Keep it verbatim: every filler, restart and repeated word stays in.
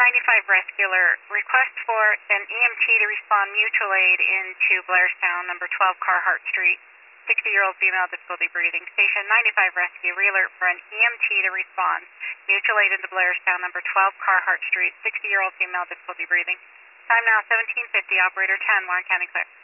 ninety-five Rescue Alert. Request for an E M T to respond mutual aid into Blairstown, number twelve Carhart Street. sixty-year-old female, difficulty breathing. Station ninety-five Rescue. Re-alert for an E M T to respond. Mutual aid into Blairstown, number twelve Carhart Street. sixty-year-old female, difficulty breathing. Time now seventeen fifty. Operator ten, Warren County clear.